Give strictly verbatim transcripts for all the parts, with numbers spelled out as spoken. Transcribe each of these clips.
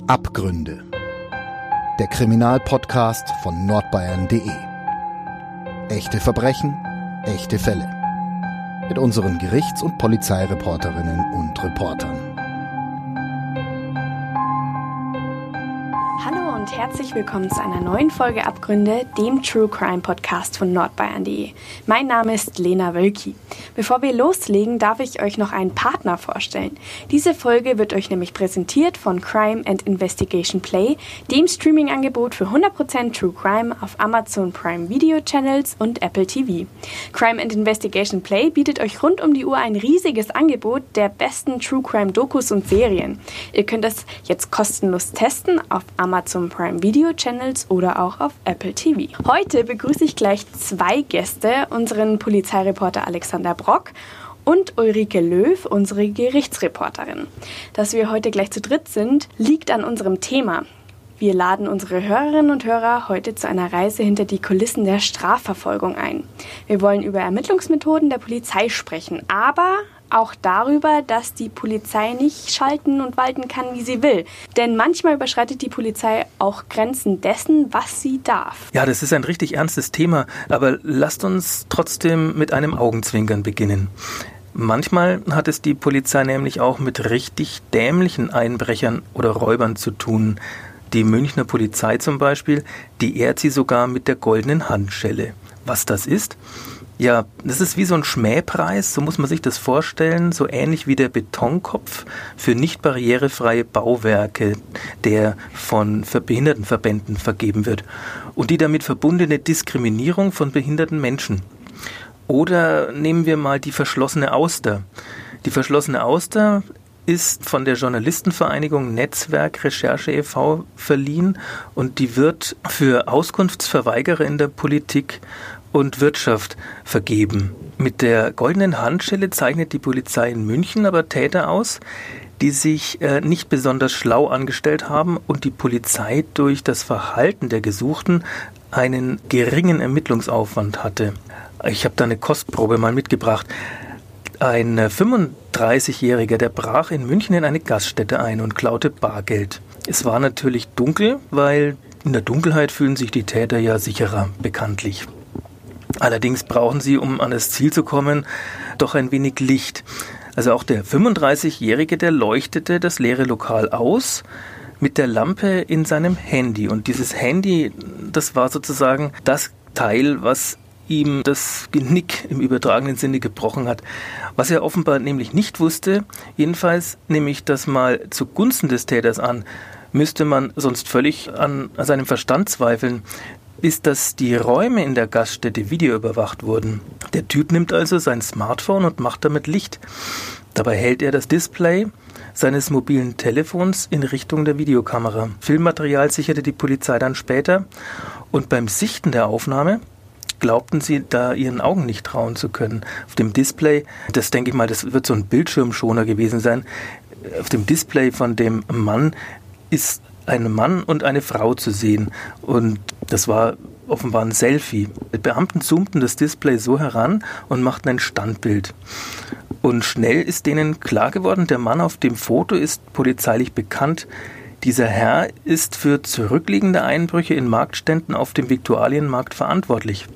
Abgründe. Der Kriminalpodcast von nordbayern punkt de. Echte Verbrechen, echte Fälle. Mit unseren Gerichts- und Polizeireporterinnen und Reportern. Hallo und herzlich willkommen zu einer neuen Folge Abgründe, dem True Crime Podcast von nordbayern punkt de. Mein Name ist Lena Wölki. Bevor wir loslegen, darf ich euch noch einen Partner vorstellen. Diese Folge wird euch nämlich präsentiert von Crime and Investigation Play, dem Streaming-Angebot für hundert Prozent True Crime auf Amazon Prime Video Channels und Apple T V. Crime and Investigation Play bietet euch rund um die Uhr ein riesiges Angebot der besten True Crime Dokus und Serien. Ihr könnt es jetzt kostenlos testen auf Amazon Prime Video Channels oder auch auf Apple T V. Heute begrüße ich gleich zwei Gäste, unseren Polizeireporter Alexander Brock und Ulrike Löw, unsere Gerichtsreporterin. Dass wir heute gleich zu dritt sind, liegt an unserem Thema. Wir laden unsere Hörerinnen und Hörer heute zu einer Reise hinter die Kulissen der Strafverfolgung ein. Wir wollen über Ermittlungsmethoden der Polizei sprechen, aber auch darüber, dass die Polizei nicht schalten und walten kann, wie sie will. Denn manchmal überschreitet die Polizei auch Grenzen dessen, was sie darf. Ja, das ist ein richtig ernstes Thema, aber lasst uns trotzdem mit einem Augenzwinkern beginnen. Manchmal hat es die Polizei nämlich auch mit richtig dämlichen Einbrechern oder Räubern zu tun. Die Münchner Polizei zum Beispiel, die ehrt sie sogar mit der goldenen Handschelle. Was das ist? Ja, das ist wie so ein Schmähpreis, so muss man sich das vorstellen, so ähnlich wie der Betonkopf für nicht barrierefreie Bauwerke, der von Behindertenverbänden vergeben wird und die damit verbundene Diskriminierung von behinderten Menschen. Oder nehmen wir mal die verschlossene Auster. Die verschlossene Auster ist von der Journalistenvereinigung Netzwerk Recherche e V verliehen und die wird für Auskunftsverweigerer in der Politik und Wirtschaft vergeben. Mit der goldenen Handschelle zeichnet die Polizei in München aber Täter aus, die sich äh, nicht besonders schlau angestellt haben und die Polizei durch das Verhalten der Gesuchten einen geringen Ermittlungsaufwand hatte. Ich habe da eine Kostprobe mal mitgebracht. Ein fünfunddreißigjähriger, der brach in München in eine Gaststätte ein und klaute Bargeld. Es war natürlich dunkel, weil in der Dunkelheit fühlen sich die Täter ja sicherer, bekanntlich. Allerdings brauchen sie, um an das Ziel zu kommen, doch ein wenig Licht. Also auch der fünfunddreißigjährige, der leuchtete das leere Lokal aus mit der Lampe in seinem Handy. Und dieses Handy, das war sozusagen das Teil, was ihm das Genick im übertragenen Sinne gebrochen hat. Was er offenbar nämlich nicht wusste, jedenfalls nehme ich das mal zugunsten des Täters an, müsste man sonst völlig an seinem Verstand zweifeln, ist, dass die Räume in der Gaststätte videoüberwacht wurden. Der Typ nimmt also sein Smartphone und macht damit Licht. Dabei hält er das Display seines mobilen Telefons in Richtung der Videokamera. Filmmaterial sicherte die Polizei dann später und beim Sichten der Aufnahme glaubten sie, da ihren Augen nicht trauen zu können. Auf dem Display, das denke ich mal, das wird so ein Bildschirmschoner gewesen sein, auf dem Display von dem Mann ist ein Mann und eine Frau zu sehen und das war offenbar ein Selfie. Die Beamten zoomten das Display so heran und machten ein Standbild. Und schnell ist denen klar geworden, der Mann auf dem Foto ist polizeilich bekannt. Dieser Herr ist für zurückliegende Einbrüche in Marktständen auf dem Viktualienmarkt verantwortlich.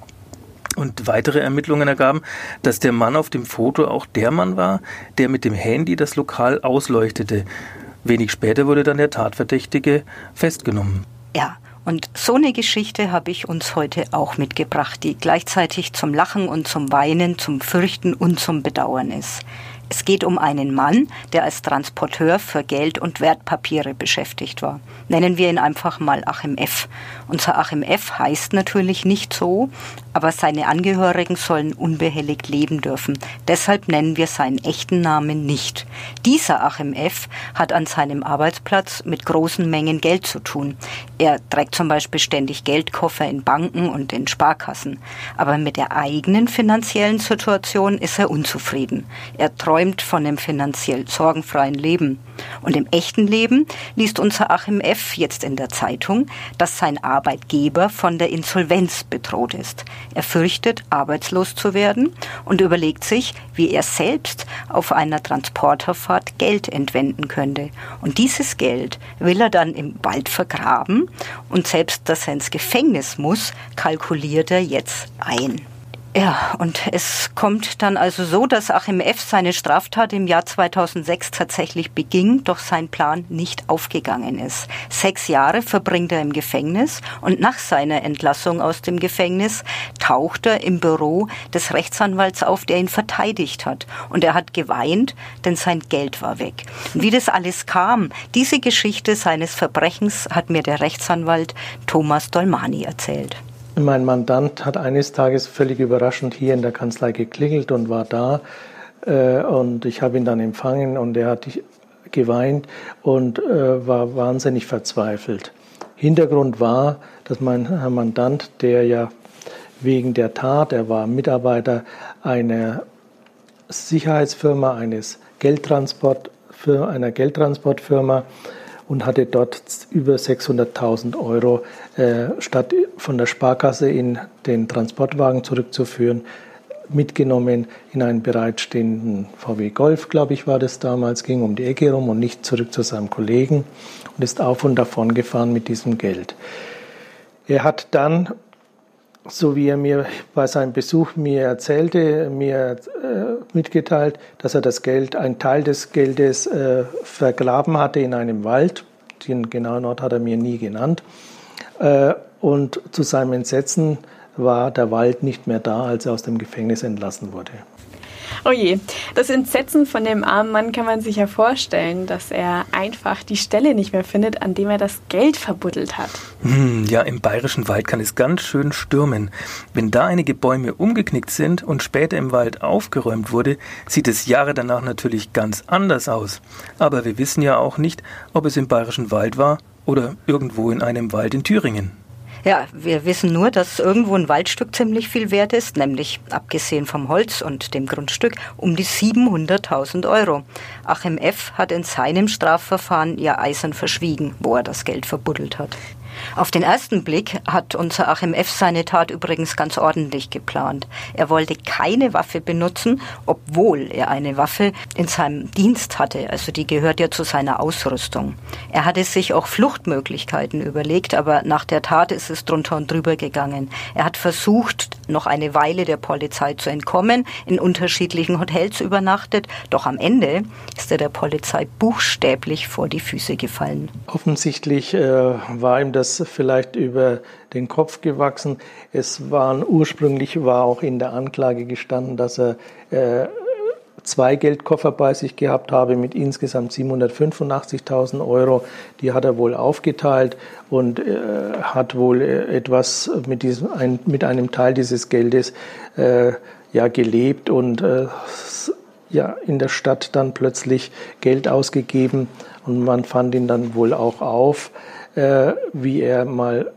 Und weitere Ermittlungen ergaben, dass der Mann auf dem Foto auch der Mann war, der mit dem Handy das Lokal ausleuchtete. Wenig später wurde dann der Tatverdächtige festgenommen. Ja, und so eine Geschichte habe ich uns heute auch mitgebracht, die gleichzeitig zum Lachen und zum Weinen, zum Fürchten und zum Bedauern ist. Es geht um einen Mann, der als Transporteur für Geld und Wertpapiere beschäftigt war. Nennen wir ihn einfach mal Achim F. Unser Achim F. heißt natürlich nicht so, aber seine Angehörigen sollen unbehelligt leben dürfen. Deshalb nennen wir seinen echten Namen nicht. Dieser Achim F. hat an seinem Arbeitsplatz mit großen Mengen Geld zu tun. Er trägt zum Beispiel ständig Geldkoffer in Banken und in Sparkassen. Aber mit der eigenen finanziellen Situation ist er unzufrieden. Er träumt träumt von einem finanziell sorgenfreien Leben. Und im echten Leben liest unser Achim F. jetzt in der Zeitung, dass sein Arbeitgeber von der Insolvenz bedroht ist. Er fürchtet, arbeitslos zu werden und überlegt sich, wie er selbst auf einer Transporterfahrt Geld entwenden könnte. Und dieses Geld will er dann im Wald vergraben und selbst, dass er ins Gefängnis muss, kalkuliert er jetzt ein. Ja, und es kommt dann also so, dass Achim F. seine Straftat im Jahr zweitausendsechs tatsächlich beging, doch sein Plan nicht aufgegangen ist. Sechs Jahre verbringt er im Gefängnis und nach seiner Entlassung aus dem Gefängnis taucht er im Büro des Rechtsanwalts auf, der ihn verteidigt hat. Und er hat geweint, denn sein Geld war weg. Und wie das alles kam, diese Geschichte seines Verbrechens hat mir der Rechtsanwalt Thomas Dolmani erzählt. Mein Mandant hat eines Tages völlig überraschend hier in der Kanzlei geklingelt und war da. Und ich habe ihn dann empfangen und er hat geweint und war wahnsinnig verzweifelt. Hintergrund war, dass mein Herr Mandant, der ja wegen der Tat, er war Mitarbeiter einer Sicherheitsfirma, eines Geldtransport, einer Geldtransportfirma, und hatte dort über sechshunderttausend Euro, äh, statt von der Sparkasse in den Transportwagen zurückzuführen, mitgenommen in einen bereitstehenden V W Golf, glaube ich, war das damals, ging um die Ecke rum und nicht zurück zu seinem Kollegen und ist auf und davon gefahren mit diesem Geld. Er hat dann, so wie er mir bei seinem Besuch mir erzählte, mir äh, mitgeteilt, dass er das Geld, einen Teil des Geldes äh, vergraben hatte in einem Wald. Den genauen Ort hat er mir nie genannt. Äh, und zu seinem Entsetzen war der Wald nicht mehr da, als er aus dem Gefängnis entlassen wurde. Oh je, das Entsetzen von dem armen Mann kann man sich ja vorstellen, dass er einfach die Stelle nicht mehr findet, an dem er das Geld verbuddelt hat. Hm, ja, im bayerischen Wald kann es ganz schön stürmen. Wenn da einige Bäume umgeknickt sind und später im Wald aufgeräumt wurde, sieht es Jahre danach natürlich ganz anders aus. Aber wir wissen ja auch nicht, ob es im bayerischen Wald war oder irgendwo in einem Wald in Thüringen. Ja, wir wissen nur, dass irgendwo ein Waldstück ziemlich viel wert ist, nämlich abgesehen vom Holz und dem Grundstück um die siebenhunderttausend Euro. Achim F. hat in seinem Strafverfahren ja eisern verschwiegen, wo er das Geld verbuddelt hat. Auf den ersten Blick hat unser Achim F. seine Tat übrigens ganz ordentlich geplant. Er wollte keine Waffe benutzen, obwohl er eine Waffe in seinem Dienst hatte. Also die gehört ja zu seiner Ausrüstung. Er hatte sich auch Fluchtmöglichkeiten überlegt, aber nach der Tat ist es drunter und drüber gegangen. Er hat versucht, noch eine Weile der Polizei zu entkommen, in unterschiedlichen Hotels übernachtet, doch am Ende ist er der Polizei buchstäblich vor die Füße gefallen. Offensichtlich äh, war ihm das vielleicht über den Kopf gewachsen. Es waren ursprünglich war auch in der Anklage gestanden, dass er äh, zwei Geldkoffer bei sich gehabt habe mit insgesamt siebenhundertfünfundachtzigtausend Euro. Die hat er wohl aufgeteilt und äh, hat wohl etwas mit diesem ein, mit einem Teil dieses Geldes äh, ja gelebt und äh, ja in der Stadt dann plötzlich Geld ausgegeben und man fand ihn dann wohl auch auf, Äh, wie er mal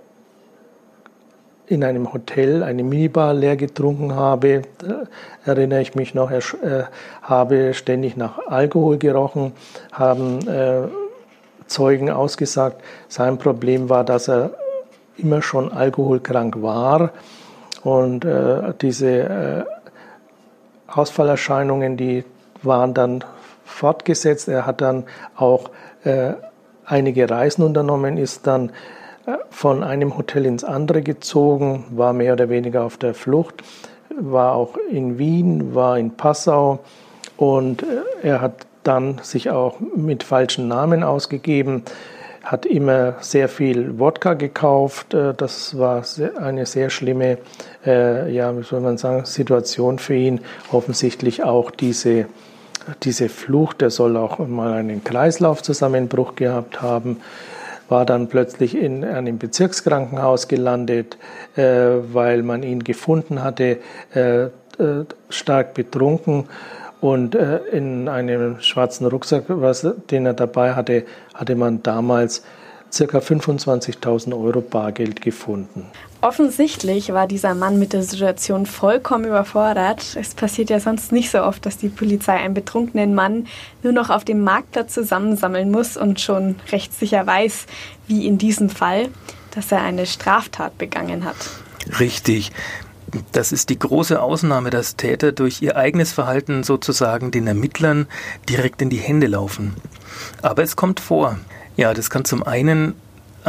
in einem Hotel eine Minibar leer getrunken habe. Da erinnere ich mich noch, er äh, habe ständig nach Alkohol gerochen, haben äh, Zeugen ausgesagt. Sein Problem war, dass er immer schon alkoholkrank war und äh, diese äh, Ausfallerscheinungen, die waren dann fortgesetzt. Er hat dann auch äh, einige Reisen unternommen, ist dann von einem Hotel ins andere gezogen, war mehr oder weniger auf der Flucht, war auch in Wien, war in Passau und er hat dann sich auch mit falschen Namen ausgegeben, hat immer sehr viel Wodka gekauft. Das war eine sehr schlimme, ja, wie soll man sagen, Situation für ihn. Offensichtlich auch diese Diese Flucht, der soll auch mal einen Kreislaufzusammenbruch gehabt haben, war dann plötzlich in einem Bezirkskrankenhaus gelandet, äh, weil man ihn gefunden hatte, äh, äh, stark betrunken und äh, in einem schwarzen Rucksack, was, den er dabei hatte, hatte man damals ca. fünfundzwanzigtausend Euro Bargeld gefunden. Offensichtlich war dieser Mann mit der Situation vollkommen überfordert. Es passiert ja sonst nicht so oft, dass die Polizei einen betrunkenen Mann nur noch auf dem Marktplatz zusammensammeln muss und schon recht sicher weiß, wie in diesem Fall, dass er eine Straftat begangen hat. Richtig. Das ist die große Ausnahme, dass Täter durch ihr eigenes Verhalten sozusagen den Ermittlern direkt in die Hände laufen. Aber es kommt vor. Ja, das kann zum einen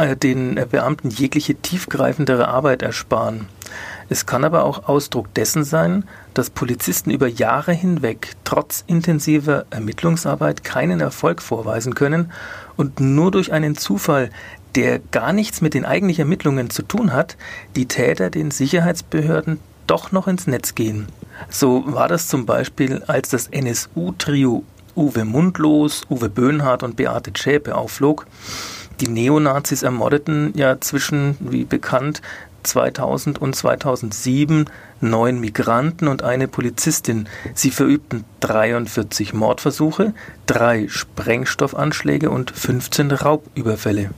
den Beamten jegliche tiefgreifendere Arbeit ersparen. Es kann aber auch Ausdruck dessen sein, dass Polizisten über Jahre hinweg trotz intensiver Ermittlungsarbeit keinen Erfolg vorweisen können und nur durch einen Zufall, der gar nichts mit den eigentlichen Ermittlungen zu tun hat, die Täter den Sicherheitsbehörden doch noch ins Netz gehen. So war das zum Beispiel, als das N S U-Trio Uwe Mundlos, Uwe Böhnhardt und Beate Zschäpe aufflog. Die Neonazis ermordeten ja zwischen, wie bekannt, zweitausend und zweitausendsieben neun Migranten und eine Polizistin. Sie verübten dreiundvierzig Mordversuche, drei Sprengstoffanschläge und fünfzehn Raubüberfälle.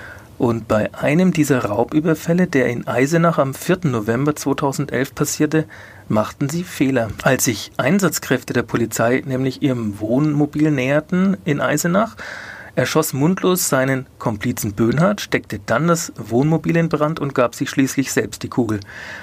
Und bei einem dieser Raubüberfälle, der in Eisenach am vierten November zweitausendelf passierte, machten sie Fehler. Als sich Einsatzkräfte der Polizei nämlich ihrem Wohnmobil näherten in Eisenach, erschoss Mundlos seinen Komplizen Böhnhardt, steckte dann das Wohnmobil in Brand und gab sich schließlich selbst die Kugel.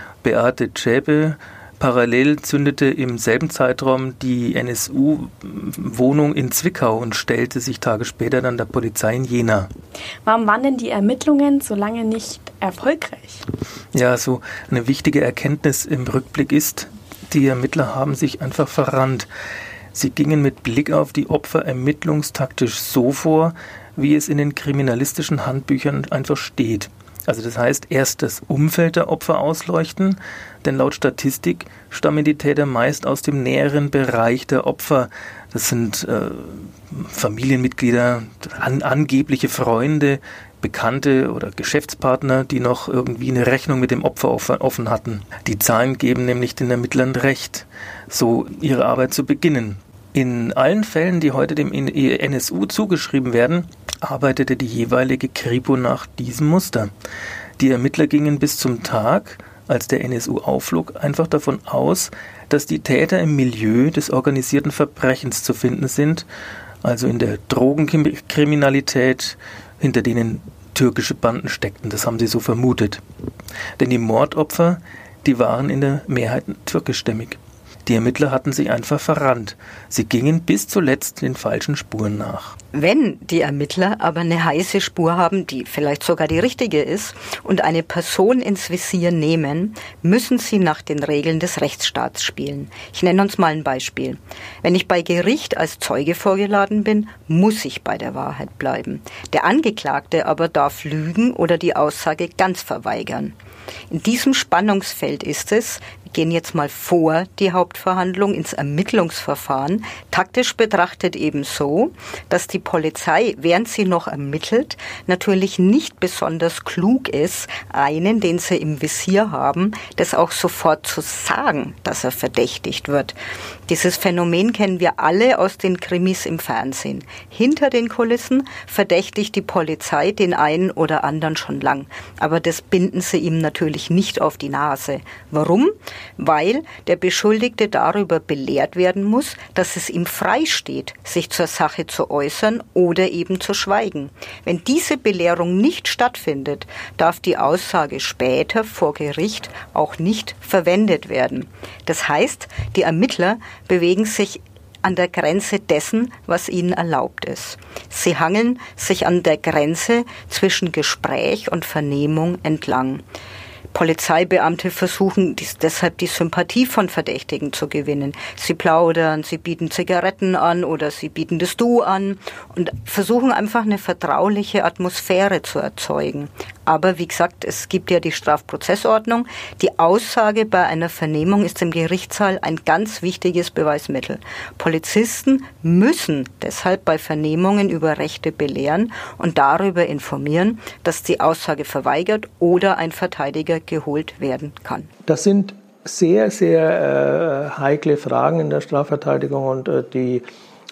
Beate Zschäpe parallel zündete im selben Zeitraum die N S U-Wohnung in Zwickau und stellte sich Tage später dann der Polizei in Jena. Warum waren denn die Ermittlungen so lange nicht erfolgreich? Ja, so eine wichtige Erkenntnis im Rückblick ist, die Ermittler haben sich einfach verrannt. Sie gingen mit Blick auf die Opfer ermittlungstaktisch so vor, wie es in den kriminalistischen Handbüchern einfach steht. Also das heißt, erst das Umfeld der Opfer ausleuchten, denn laut Statistik stammen die Täter meist aus dem näheren Bereich der Opfer. Das sind äh, Familienmitglieder, an, angebliche Freunde, Bekannte oder Geschäftspartner, die noch irgendwie eine Rechnung mit dem Opfer offen hatten. Die Zahlen geben nämlich den Ermittlern recht, so ihre Arbeit zu beginnen. In allen Fällen, die heute dem N S U zugeschrieben werden, arbeitete die jeweilige Kripo nach diesem Muster. Die Ermittler gingen bis zum Tag, als der N S U aufflog, einfach davon aus, dass die Täter im Milieu des organisierten Verbrechens zu finden sind, also in der Drogenkriminalität, hinter denen türkische Banden steckten. Das haben sie so vermutet. Denn die Mordopfer, die waren in der Mehrheit türkischstämmig. Die Ermittler hatten sich einfach verrannt. Sie gingen bis zuletzt den falschen Spuren nach. Wenn die Ermittler aber eine heiße Spur haben, die vielleicht sogar die richtige ist, und eine Person ins Visier nehmen, müssen sie nach den Regeln des Rechtsstaats spielen. Ich nenne uns mal ein Beispiel. Wenn ich bei Gericht als Zeuge vorgeladen bin, muss ich bei der Wahrheit bleiben. Der Angeklagte aber darf lügen oder die Aussage ganz verweigern. In diesem Spannungsfeld ist es, wir gehen jetzt mal vor die Hauptverhandlung ins Ermittlungsverfahren, taktisch betrachtet eben so, dass die Polizei, während sie noch ermittelt, natürlich nicht besonders klug ist, einen, den sie im Visier haben, das auch sofort zu sagen, dass er verdächtigt wird. Dieses Phänomen kennen wir alle aus den Krimis im Fernsehen. Hinter den Kulissen verdächtigt die Polizei den einen oder anderen schon lang. Aber das binden sie ihm natürlich nicht auf die Nase. Warum? Weil der Beschuldigte darüber belehrt werden muss, dass es ihm frei steht, sich zur Sache zu äußern oder eben zu schweigen. Wenn diese Belehrung nicht stattfindet, darf die Aussage später vor Gericht auch nicht verwendet werden. Das heißt, die Ermittler bewegen sich an der Grenze dessen, was ihnen erlaubt ist. Sie hangeln sich an der Grenze zwischen Gespräch und Vernehmung entlang. Polizeibeamte versuchen dies, deshalb die Sympathie von Verdächtigen zu gewinnen. Sie plaudern, sie bieten Zigaretten an oder sie bieten das Du an und versuchen einfach eine vertrauliche Atmosphäre zu erzeugen. Aber wie gesagt, es gibt ja die Strafprozessordnung. Die Aussage bei einer Vernehmung ist im Gerichtssaal ein ganz wichtiges Beweismittel. Polizisten müssen deshalb bei Vernehmungen über Rechte belehren und darüber informieren, dass die Aussage verweigert oder ein Verteidiger geholt werden kann. Das sind sehr, sehr äh, heikle Fragen in der Strafverteidigung und äh, die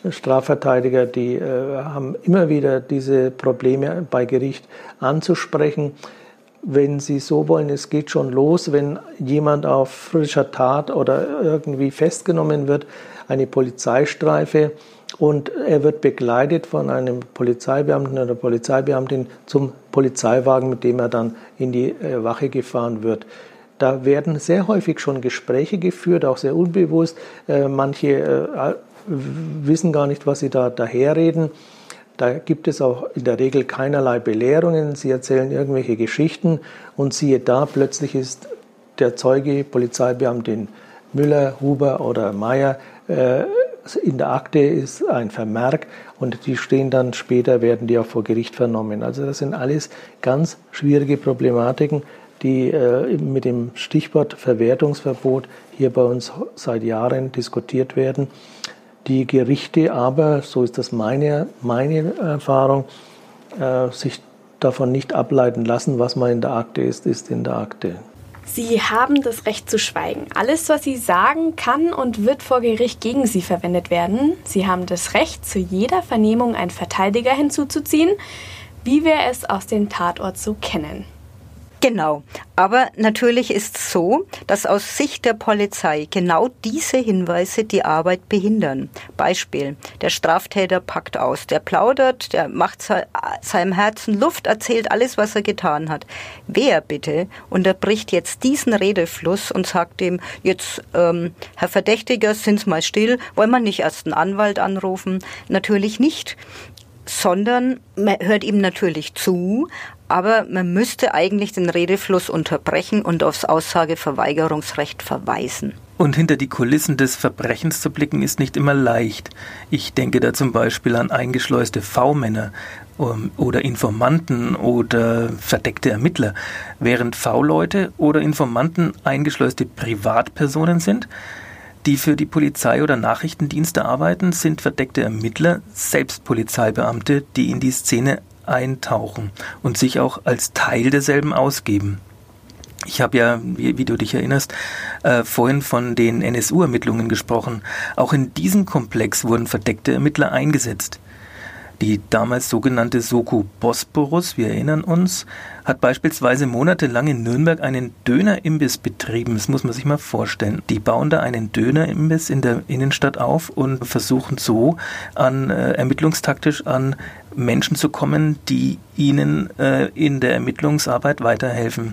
Strafverteidiger, die äh, haben immer wieder diese Probleme bei Gericht anzusprechen. Wenn Sie so wollen, es geht schon los, wenn jemand auf frischer Tat oder irgendwie festgenommen wird, eine Polizeistreife, und er wird begleitet von einem Polizeibeamten oder Polizeibeamtin zum Polizeiwagen, mit dem er dann in die äh, Wache gefahren wird. Da werden sehr häufig schon Gespräche geführt, auch sehr unbewusst. Äh, manche äh, wissen gar nicht, was sie da daherreden. Da gibt es auch in der Regel keinerlei Belehrungen. Sie erzählen irgendwelche Geschichten und siehe da, plötzlich ist der Zeuge, Polizeibeamtin Müller, Huber oder Meyer, äh, in der Akte ist ein Vermerk und die stehen dann später, werden die auch vor Gericht vernommen. Also das sind alles ganz schwierige Problematiken, die äh, mit dem Stichwort Verwertungsverbot hier bei uns seit Jahren diskutiert werden. Die Gerichte aber, so ist das meine, meine Erfahrung, äh, sich davon nicht ableiten lassen, was mal in der Akte ist, ist in der Akte. Sie haben das Recht zu schweigen. Alles, was Sie sagen, kann und wird vor Gericht gegen Sie verwendet werden. Sie haben das Recht, zu jeder Vernehmung einen Verteidiger hinzuzuziehen, wie wir es aus dem Tatort so kennen. Genau, aber natürlich ist es so, dass aus Sicht der Polizei genau diese Hinweise die Arbeit behindern. Beispiel, der Straftäter packt aus, der plaudert, der macht seinem Herzen Luft, erzählt alles, was er getan hat. Wer bitte unterbricht jetzt diesen Redefluss und sagt dem, jetzt, ähm, Herr Verdächtiger, sind's mal still, wollen wir nicht erst einen Anwalt anrufen? Natürlich nicht, sondern man hört ihm natürlich zu, aber man müsste eigentlich den Redefluss unterbrechen und aufs Aussageverweigerungsrecht verweisen. Und hinter die Kulissen des Verbrechens zu blicken, ist nicht immer leicht. Ich denke da zum Beispiel an eingeschleuste V-Männer um, oder Informanten oder verdeckte Ermittler. Während V-Leute oder Informanten eingeschleuste Privatpersonen sind, die für die Polizei oder Nachrichtendienste arbeiten, sind verdeckte Ermittler selbst Polizeibeamte, die in die Szene eintauchen und sich auch als Teil derselben ausgeben. Ich habe ja, wie, wie du dich erinnerst, äh, vorhin von den N S U-Ermittlungen gesprochen. Auch in diesem Komplex wurden verdeckte Ermittler eingesetzt. Die damals sogenannte Soko Bosporus, wir erinnern uns, hat beispielsweise monatelang in Nürnberg einen Dönerimbiss betrieben. Das muss man sich mal vorstellen. Die bauen da einen Dönerimbiss in der Innenstadt auf und versuchen so an äh, ermittlungstaktisch an Menschen zu kommen, die ihnen äh, in der Ermittlungsarbeit weiterhelfen.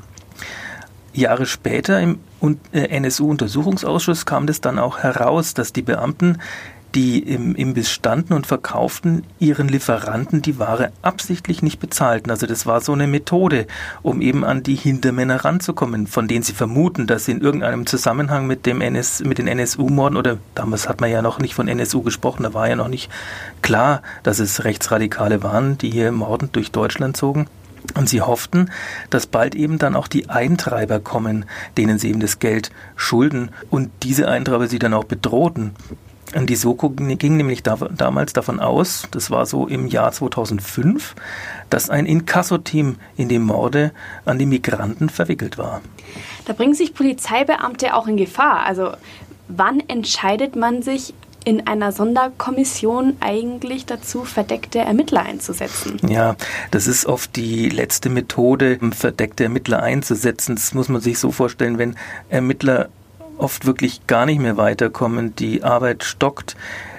Jahre später im äh, N S U-Untersuchungsausschuss kam das dann auch heraus, dass die Beamten, die im Imbiss standen und verkauften, ihren Lieferanten die Ware absichtlich nicht bezahlten. Also das war so eine Methode, um eben an die Hintermänner ranzukommen, von denen sie vermuten, dass sie in irgendeinem Zusammenhang mit dem N S, mit den N S U-Morden, oder damals hat man ja noch nicht von N S U gesprochen, da war ja noch nicht klar, dass es Rechtsradikale waren, die hier mordend durch Deutschland zogen. Und sie hofften, dass bald eben dann auch die Eintreiber kommen, denen sie eben das Geld schulden und diese Eintreiber sie dann auch bedrohten. Und die Soko ging nämlich da, damals davon aus, das war so im Jahr zweitausendfünf, dass ein Inkasso-Team in die Morde an die Migranten verwickelt war. Da bringen sich Polizeibeamte auch in Gefahr. Also wann entscheidet man sich in einer Sonderkommission eigentlich dazu, verdeckte Ermittler einzusetzen? Ja, das ist oft die letzte Methode, um verdeckte Ermittler einzusetzen. Das muss man sich so vorstellen, wenn Ermittler oft wirklich gar nicht mehr weiterkommen, die Arbeit stockt,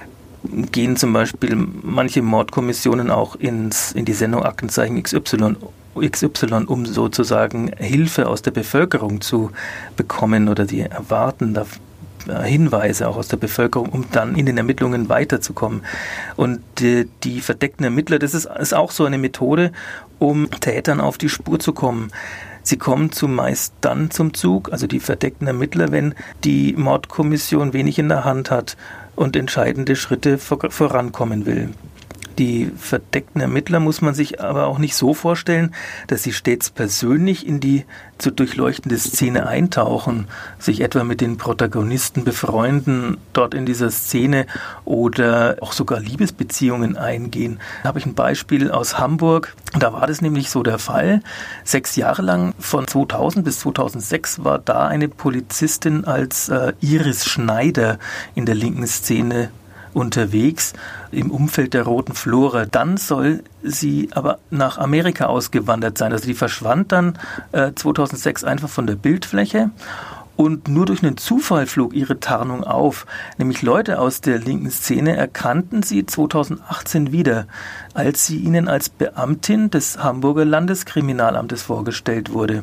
gehen zum Beispiel manche Mordkommissionen auch ins, in die Sendung Aktenzeichen X Y, X Y, um sozusagen Hilfe aus der Bevölkerung zu bekommen, oder die erwarten da Hinweise auch aus der Bevölkerung, um dann in den Ermittlungen weiterzukommen. Und die, die verdeckten Ermittler, das ist, ist auch so eine Methode, um Tätern auf die Spur zu kommen. Sie kommen zumeist dann zum Zug, also die verdeckten Ermittler, wenn die Mordkommission wenig in der Hand hat und entscheidende Schritte vor, vorankommen will. Die verdeckten Ermittler muss man sich aber auch nicht so vorstellen, dass sie stets persönlich in die zu durchleuchtende Szene eintauchen, sich etwa mit den Protagonisten befreunden, dort in dieser Szene, oder auch sogar Liebesbeziehungen eingehen. Da habe ich ein Beispiel aus Hamburg. Da war das nämlich so der Fall. Sechs Jahre lang, von zweitausend bis zweitausendsechs, war da eine Polizistin als äh, Iris Schneider in der linken Szene unterwegs im Umfeld der Roten Flora. Dann soll sie aber nach Amerika ausgewandert sein. Also die verschwand dann äh, zweitausendsechs einfach von der Bildfläche. Und nur durch einen Zufall flog ihre Tarnung auf. Nämlich Leute aus der linken Szene erkannten sie zweitausendachtzehn wieder, als sie ihnen als Beamtin des Hamburger Landeskriminalamtes vorgestellt wurde.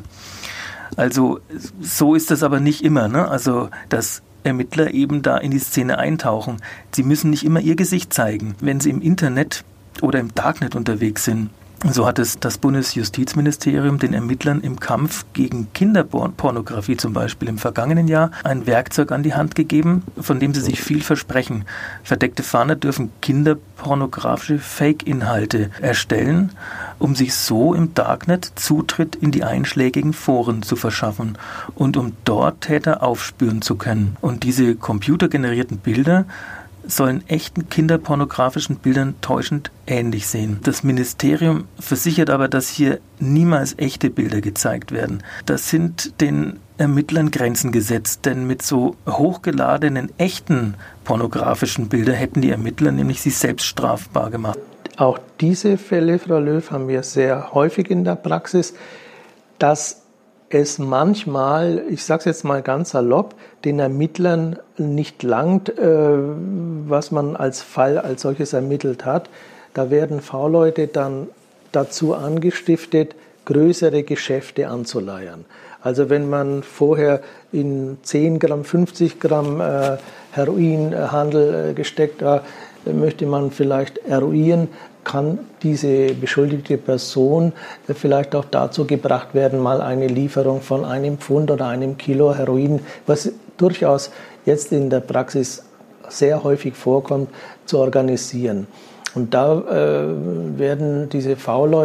Also so ist das aber nicht immer, ne? Also dass Ermittler eben da in die Szene eintauchen. Sie müssen nicht immer ihr Gesicht zeigen, wenn sie im Internet oder im Darknet unterwegs sind. So hat es das Bundesjustizministerium den Ermittlern im Kampf gegen Kinderpornografie zum Beispiel im vergangenen Jahr ein Werkzeug an die Hand gegeben, von dem sie sich viel versprechen. Verdeckte Fahnder dürfen kinderpornografische Fake-Inhalte erstellen, um sich so im Darknet Zutritt in die einschlägigen Foren zu verschaffen und um dort Täter aufspüren zu können. Und diese computergenerierten Bilder sollen echten kinderpornografischen Bildern täuschend ähnlich sehen. Das Ministerium versichert aber, dass hier niemals echte Bilder gezeigt werden. Das sind den Ermittlern Grenzen gesetzt, denn mit so hochgeladenen, echten pornografischen Bildern hätten die Ermittler nämlich sich selbst strafbar gemacht. Auch diese Fälle, Frau Löw, haben wir sehr häufig in der Praxis, dass es manchmal, ich sage es jetzt mal ganz salopp, den Ermittlern nicht langt, äh, was man als Fall als solches ermittelt hat. Da werden V-Leute dann dazu angestiftet, größere Geschäfte anzuleiern. Also wenn man vorher in zehn Gramm, fünfzig Gramm äh, Heroinhandel äh, gesteckt hat, möchte man vielleicht eruieren, kann diese beschuldigte Person vielleicht auch dazu gebracht werden, mal eine Lieferung von einem Pfund oder einem Kilo Heroin, was durchaus jetzt in der Praxis sehr häufig vorkommt, zu organisieren. Und da äh, werden diese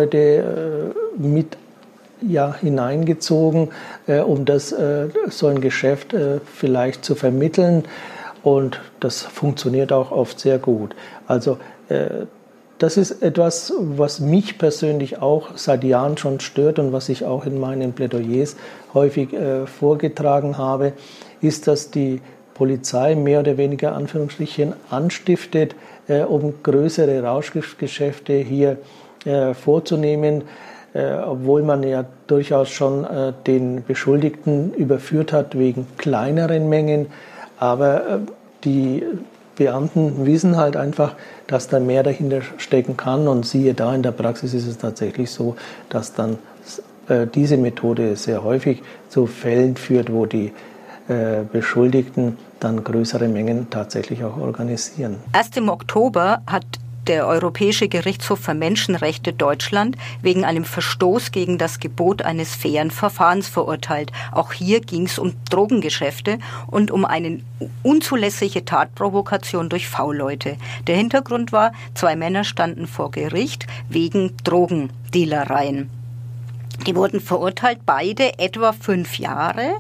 V-Leute äh, mit ja, hineingezogen, äh, um das, äh, so ein Geschäft äh, vielleicht zu vermitteln. Und das funktioniert auch oft sehr gut. Also äh, das ist etwas, was mich persönlich auch seit Jahren schon stört und was ich auch in meinen Plädoyers häufig äh, vorgetragen habe, ist, dass die Polizei mehr oder weniger Anführungsstrichen anstiftet, äh, um größere Rauschgeschäfte hier äh, vorzunehmen, äh, obwohl man ja durchaus schon äh, den Beschuldigten überführt hat wegen kleineren Mengen. Aber äh, die Beamten wissen halt einfach, dass da mehr dahinter stecken kann. Und siehe da, in der Praxis ist es tatsächlich so, dass dann äh, diese Methode sehr häufig zu Fällen führt, wo die äh, Beschuldigten dann größere Mengen tatsächlich auch organisieren. Erst im Oktober hat der Europäische Gerichtshof für Menschenrechte Deutschland wegen einem Verstoß gegen das Gebot eines fairen Verfahrens verurteilt. Auch hier ging es um Drogengeschäfte und um eine unzulässige Tatprovokation durch V-Leute. Der Hintergrund war, zwei Männer standen vor Gericht wegen Drogendealereien. Die wurden verurteilt, beide etwa fünf Jahre.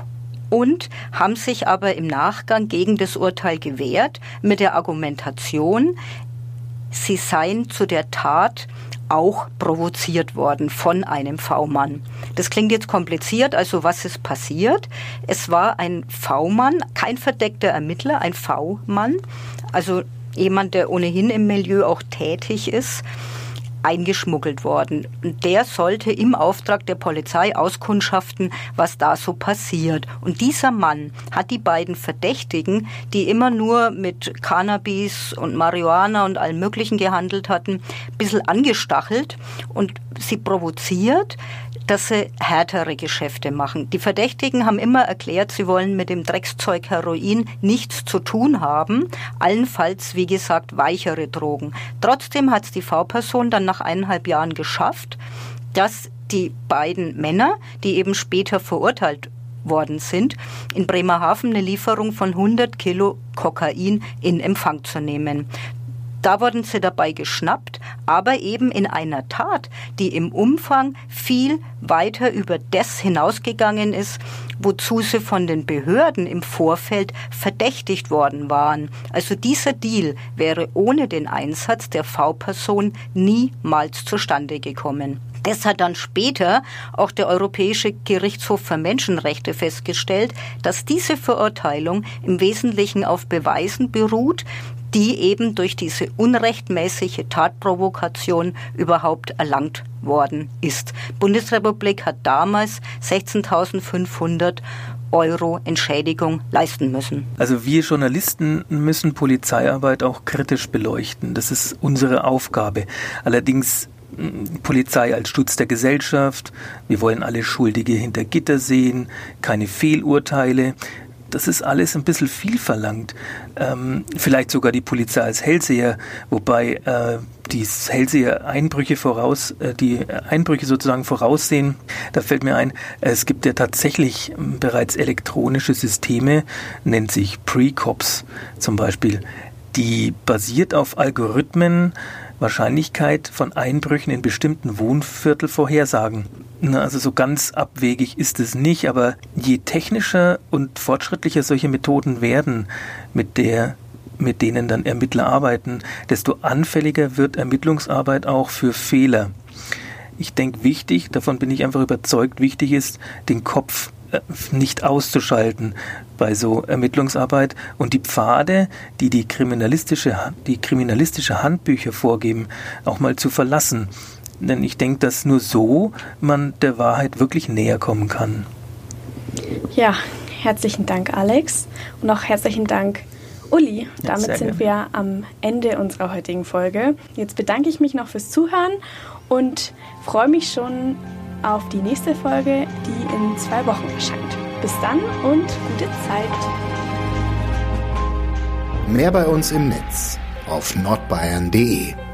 Und haben sich aber im Nachgang gegen das Urteil gewehrt mit der Argumentation, sie seien zu der Tat auch provoziert worden von einem V-Mann. Das klingt jetzt kompliziert, also was ist passiert? Es war ein V-Mann, kein verdeckter Ermittler, ein V-Mann, also jemand, der ohnehin im Milieu auch tätig ist, eingeschmuggelt worden. Und der sollte im Auftrag der Polizei auskundschaften, was da so passiert. Und dieser Mann hat die beiden Verdächtigen, die immer nur mit Cannabis und Marihuana und allem Möglichen gehandelt hatten, ein bisschen angestachelt und sie provoziert, dass sie härtere Geschäfte machen. Die Verdächtigen haben immer erklärt, sie wollen mit dem Dreckszeug Heroin nichts zu tun haben, allenfalls, wie gesagt, weichere Drogen. Trotzdem hat es die V-Person dann nach eineinhalb Jahren geschafft, dass die beiden Männer, die eben später verurteilt worden sind, in Bremerhaven eine Lieferung von hundert Kilo Kokain in Empfang zu nehmen. Da wurden sie dabei geschnappt, aber eben in einer Tat, die im Umfang viel weiter über das hinausgegangen ist, wozu sie von den Behörden im Vorfeld verdächtigt worden waren. Also dieser Deal wäre ohne den Einsatz der V-Person niemals zustande gekommen. Das hat dann später auch der Europäische Gerichtshof für Menschenrechte festgestellt, dass diese Verurteilung im Wesentlichen auf Beweisen beruht, die eben durch diese unrechtmäßige Tatprovokation überhaupt erlangt worden ist. Die Bundesrepublik hat damals sechzehntausendfünfhundert Euro Entschädigung leisten müssen. Also wir Journalisten müssen Polizeiarbeit auch kritisch beleuchten. Das ist unsere Aufgabe. Allerdings Polizei als Schutz der Gesellschaft. Wir wollen alle Schuldige hinter Gitter sehen, keine Fehlurteile. Das ist alles ein bisschen viel verlangt. Ähm, vielleicht sogar die Polizei als Hellseher, wobei äh, die Hellseher-Einbrüche voraus, äh, die Einbrüche sozusagen voraussehen. Da fällt mir ein, es gibt ja tatsächlich bereits elektronische Systeme, nennt sich Pre-Cops zum Beispiel, die basiert auf Algorithmen, Wahrscheinlichkeit von Einbrüchen in bestimmten Wohnviertel vorhersagen. Also so ganz abwegig ist es nicht, aber je technischer und fortschrittlicher solche Methoden werden, mit der, mit denen dann Ermittler arbeiten, desto anfälliger wird Ermittlungsarbeit auch für Fehler. Ich denke, wichtig, davon bin ich einfach überzeugt, wichtig ist, den Kopf nicht auszuschalten bei so Ermittlungsarbeit und die Pfade, die die kriminalistische, die kriminalistische Handbücher vorgeben, auch mal zu verlassen. Denn ich denke, dass nur so man der Wahrheit wirklich näher kommen kann. Ja, herzlichen Dank, Alex. Und auch herzlichen Dank, Uli. Ja, damit sind wir am Ende unserer heutigen Folge. Jetzt bedanke ich mich noch fürs Zuhören und freue mich schon auf die nächste Folge, die in zwei Wochen erscheint. Bis dann und gute Zeit. Mehr bei uns im Netz auf nordbayern punkt de.